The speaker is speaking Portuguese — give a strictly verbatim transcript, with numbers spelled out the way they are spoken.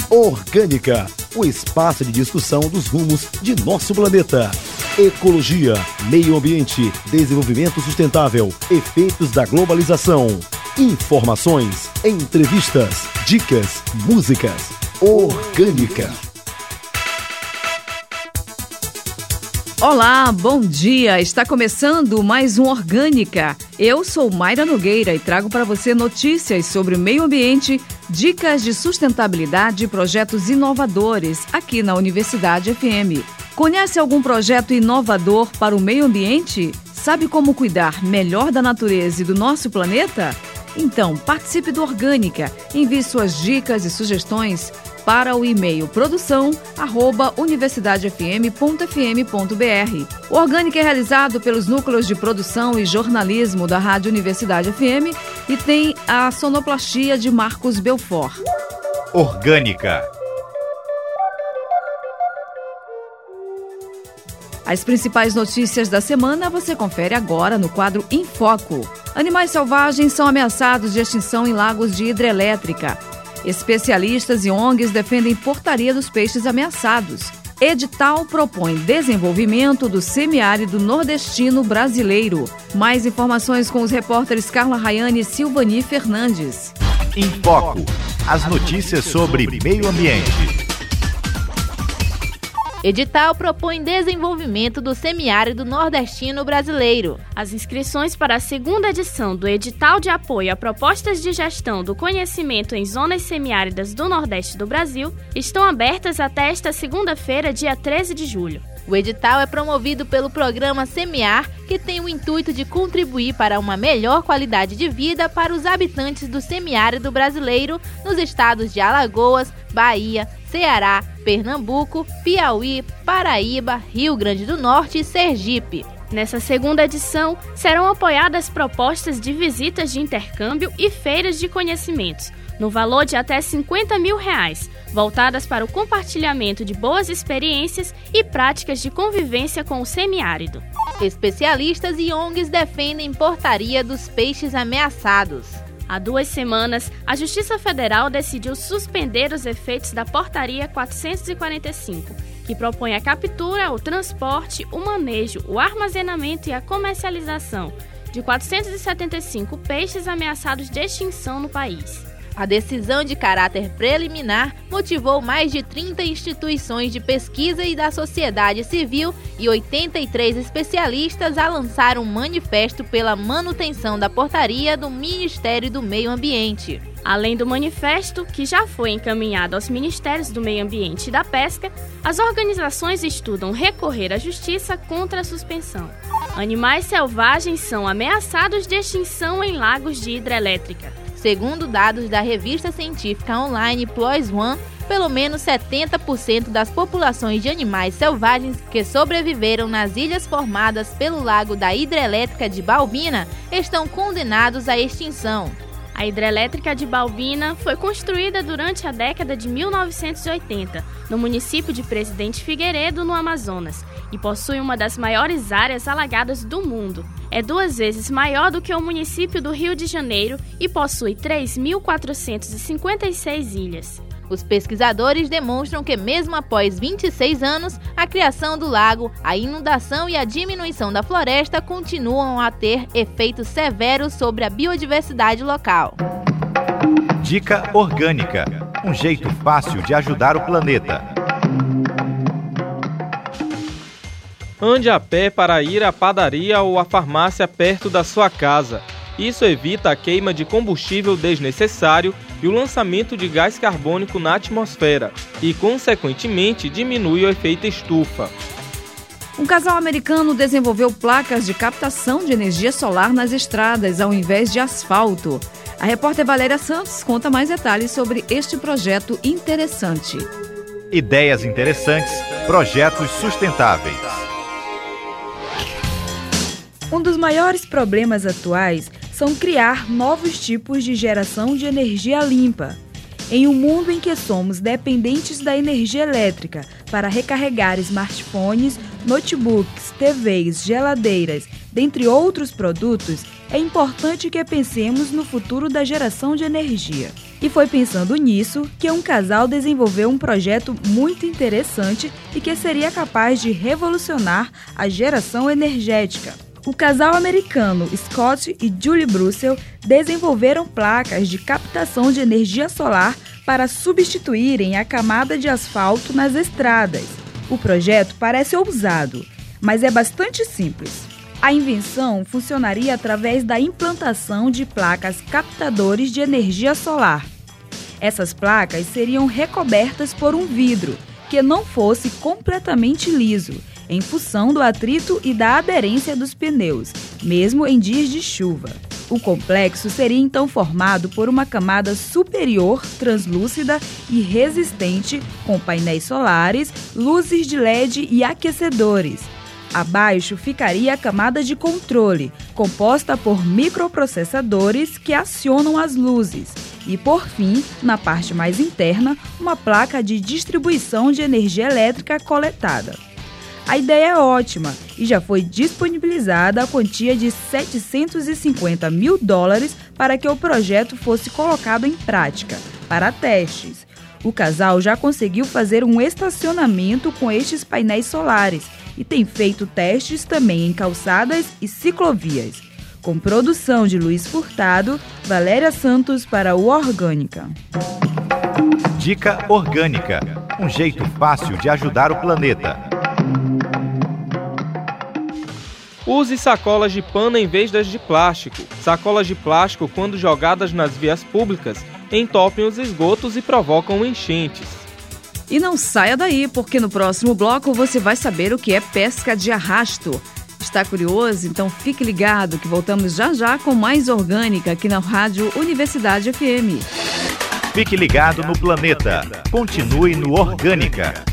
Orgânica, o espaço de discussão dos rumos de nosso planeta. Ecologia, meio ambiente, desenvolvimento sustentável, efeitos da globalização. Informações, entrevistas, dicas, músicas. Orgânica. Olá, bom dia! Está começando mais um Orgânica. Eu sou Mayra Nogueira e trago para você notícias sobre o meio ambiente, dicas de sustentabilidade e projetos inovadores aqui na Universidade F M. Conhece algum projeto inovador para o meio ambiente? Sabe como cuidar melhor da natureza e do nosso planeta? Então, participe do Orgânica. Envie suas dicas e sugestões para o e-mail produção arroba universidade f m ponto f m ponto b r. O Orgânica é realizado pelos núcleos de produção e jornalismo da Rádio Universidade F M e tem a sonoplastia de Marcos Belfort. Orgânica. As principais notícias da semana você confere agora no quadro Em Foco. Animais selvagens são ameaçados de extinção em lagos de hidrelétrica. Especialistas e O N Gs defendem portaria dos peixes ameaçados. Edital propõe desenvolvimento do semiárido nordestino brasileiro. Mais informações com os repórteres Carla Rayane e Silvani Fernandes. Em Foco, as notícias sobre meio ambiente. Edital propõe desenvolvimento do semiárido nordestino brasileiro. As inscrições para a segunda edição do Edital de Apoio a Propostas de Gestão do Conhecimento em Zonas Semiáridas do Nordeste do Brasil estão abertas até esta segunda-feira, dia treze de julho. O edital é promovido pelo programa Semear, que tem o intuito de contribuir para uma melhor qualidade de vida para os habitantes do semiárido brasileiro nos estados de Alagoas, Bahia, Ceará, Pernambuco, Piauí, Paraíba, Rio Grande do Norte e Sergipe. Nessa segunda edição, serão apoiadas propostas de visitas de intercâmbio e feiras de conhecimentos, no valor de até cinquenta mil reais, voltadas para o compartilhamento de boas experiências e práticas de convivência com o semiárido. Especialistas e O N Gs defendem portaria dos peixes ameaçados. Há duas semanas, a Justiça Federal decidiu suspender os efeitos da Portaria quatrocentos e quarenta e cinco, que propõe a captura, o transporte, o manejo, o armazenamento e a comercialização de quatrocentos e setenta e cinco peixes ameaçados de extinção no país. A decisão de caráter preliminar motivou mais de trinta instituições de pesquisa e da sociedade civil e oitenta e três especialistas a lançar um manifesto pela manutenção da portaria do Ministério do Meio Ambiente. Além do manifesto, que já foi encaminhado aos Ministérios do Meio Ambiente e da Pesca, as organizações estudam recorrer à justiça contra a suspensão. Animais selvagens são ameaçados de extinção em lagos de hidrelétrica. Segundo dados da revista científica online PLOS ONE, pelo menos setenta por cento das populações de animais selvagens que sobreviveram nas ilhas formadas pelo lago da hidrelétrica de Balbina estão condenados à extinção. A hidrelétrica de Balbina foi construída durante a década de mil novecentos e oitenta, no município de Presidente Figueiredo, no Amazonas, e possui uma das maiores áreas alagadas do mundo. É duas vezes maior do que o município do Rio de Janeiro e possui três mil quatrocentas e cinquenta e seis ilhas. Os pesquisadores demonstram que mesmo após vinte e seis anos, a criação do lago, a inundação e a diminuição da floresta continuam a ter efeitos severos sobre a biodiversidade local. Dica Orgânica, um jeito fácil de ajudar o planeta. Ande a pé para ir à padaria ou à farmácia perto da sua casa. Isso evita a queima de combustível desnecessário e o lançamento de gás carbônico na atmosfera e, consequentemente, diminui o efeito estufa. Um casal americano desenvolveu placas de captação de energia solar nas estradas ao invés de asfalto. A repórter Valéria Santos conta mais detalhes sobre este projeto interessante. Ideias interessantes, projetos sustentáveis. Um dos maiores problemas atuais são criar novos tipos de geração de energia limpa. Em um mundo em que somos dependentes da energia elétrica para recarregar smartphones, notebooks, T Vs, geladeiras, dentre outros produtos, é importante que pensemos no futuro da geração de energia. E foi pensando nisso que um casal desenvolveu um projeto muito interessante e que seria capaz de revolucionar a geração energética. O casal americano Scott e Julie Brussel desenvolveram placas de captação de energia solar para substituírem a camada de asfalto nas estradas. O projeto parece ousado, mas é bastante simples. A invenção funcionaria através da implantação de placas captadores de energia solar. Essas placas seriam recobertas por um vidro que não fosse completamente liso, em função do atrito e da aderência dos pneus, mesmo em dias de chuva. O complexo seria então formado por uma camada superior, translúcida e resistente, com painéis solares, luzes de L E D e aquecedores. Abaixo ficaria a camada de controle, composta por microprocessadores que acionam as luzes. E, por fim, na parte mais interna, uma placa de distribuição de energia elétrica coletada. A ideia é ótima e já foi disponibilizada a quantia de setecentos e cinquenta mil dólares para que o projeto fosse colocado em prática, para testes. O casal já conseguiu fazer um estacionamento com estes painéis solares e tem feito testes também em calçadas e ciclovias. Com produção de Luiz Furtado, Valéria Santos para o Orgânica. Dica Orgânica, um jeito fácil de ajudar o planeta. Use sacolas de pano em vez das de plástico. Sacolas de plástico, quando jogadas nas vias públicas, entopem os esgotos e provocam enchentes. E não saia daí, porque no próximo bloco você vai saber o que é pesca de arrasto. Está curioso? Então fique ligado que voltamos já já com mais Orgânica aqui na Rádio Universidade F M. Fique ligado no planeta. Continue no Orgânica.